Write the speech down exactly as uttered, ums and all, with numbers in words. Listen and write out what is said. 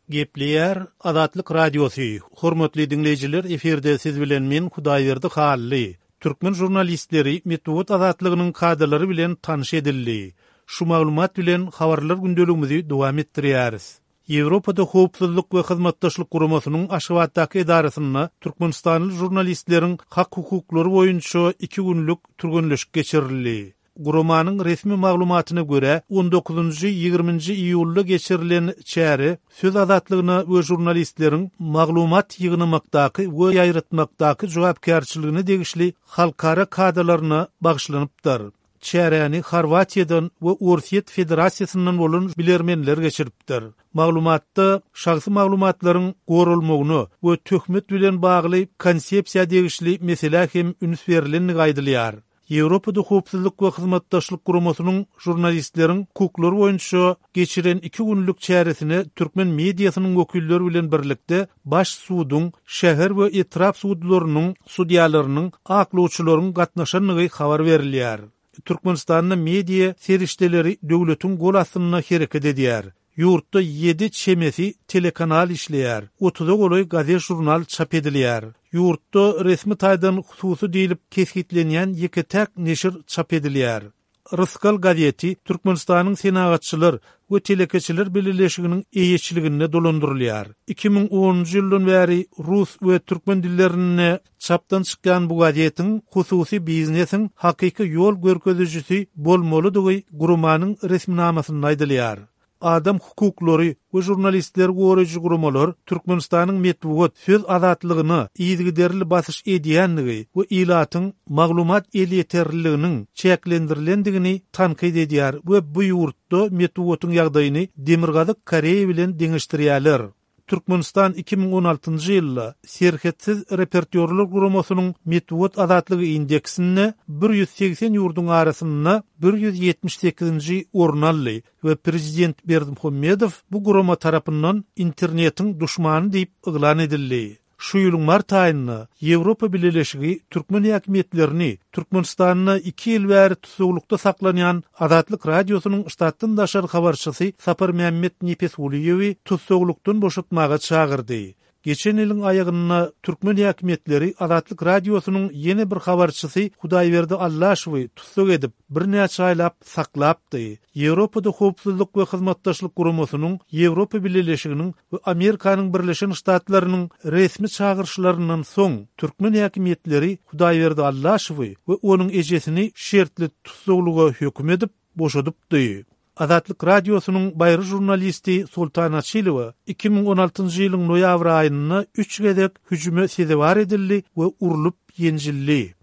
Gepleyer Azatlyk Radiosu. Hormatly dinleyijiler, eferde siz bilen men Hudaýberdi Hally. Türkmen jurnalistleri Metbuat azatlygynyň kadrlary bilen tanyş edildi. Şu maglumat bilen habarlar gündeligimizi dowam etdirýäris. Ýewropada howpsuzlyk we hyzmatdaşlyk guramasynyň Aşgabatdaky edarasyna türkmenistanly jurnalistleriň hak hukuklary boýunça iki günlük türgünleşik geçirildi. Guramanyň resmi maglumatyna görä on dokuzunji ýygrimiňji iýulda geçirilen çäri söz azatlygyna we jurnalistleriň maglumat ýygnamaqdaky we ýaýratmaqdaky jogapkärçiligine degişli halkara kadrlaryna bagşlanypdyr. Çäräni Horwatiýadan we Orsiýet Federasiýasyndan bolan bilermenler geçiripdir. Maglumatda şahsy maglumatlaryň gorulmagyny we töhmet bilen bagly konsepsiýa degişli mesele hem üns berileni gaýdylýar. Ýewropada howpsuzlyk we hyzmatdaşlyk guramasynyň jurnalistleriň hukuklary boýunça geçiren iki günlük çäresini türkmen mediasynyň wekilleri bilen birlikde baş suwdyň, şäher we etraf suwdlarynyň, sudiýalarynyň, aklawçylaryň gatnaşanlygy habar berilýär. Türkmenistanyň media serişdeleri döwletiň gol astyna hereket edýär. Ýurtda ýedi çemesi telekanal işleýär. otuza goloy gazet jurnal çap edilýär. Ýurtda resmi taýdan hususy diýilip kesgitlenýän ýeke täk neşir çap edilýär. Ryskal gazeti Türkmenistanyň senagatçylar we telekeçiler birleşiginiň eýetçiligine dolandyrylýar. iki ming onunji ýyldan bäri rus we türkmen dillerine çapdan çykýan bu gazetiň hususy biznesiň hakyky ýol görkezijisi bolmalydygy gurumanyň resminamasyny aýdylýar. Adam hukuklary we jurnalistler goraýjy guramalar Türkmenistanyň metbuat söz azatlygyny ýygyderli basyş edýänligi we ilatyň maglumat elýeterliginiň çäklendirilendигini tanqid edýär we bu ýurtda metbuatyň ýagdaýyny Demirgazyk Koreýa bilen deňişdirýärler. Türkmenistan iki ming on altynjy ýylda serhetsiz repertýorlar guramasynyň metbuat azatlygy indeksinde bir ýüz seksen ýurdun arasynda bir ýüz ýetmiş sekizinji orun aldy we prezident Berdimuhammedow bu gurama tarapyndan internetiň duşmany diýip yglan edildi. Şu ýylyň mart aýynda Ýewropa Birleşigi türkmen häkimetlerini Türkmenistanyň iki ýyl bäri tutulukda saklanýan Azatlyk Radiosynyň ştatdan daşar habarçysy Sapar Mehmet Nefesuliýewi tutulukdan boşatmaga çağırdy. Geçen ýylyň aýagyna türkmen häkimetleri Azatlyk Radiosynyň ýene bir habarçysy Hudaýberdi Allaşowy tutuk edip bir näçe aýlap saklapdy. Ýewropada howpsuzlyk we hyzmatdaşlyk guramasynyň Ýewropa Birleşiginiň we Amerikanyň Birleşen Ştatlarynyň resmi çağırşlaryndan soň türkmen häkimetleri Hudaýberdi Allaşowy we onuň ejesini şertli tutukluga hökm edip boşadypdy. Azatlyk Radiosynyň baýry jurnalisti Sultan Açylowa iki ming on altynjy ýylyň noýabr aýynda üç gezek hüjüme sezebar edildi we urulyp ýenjildi.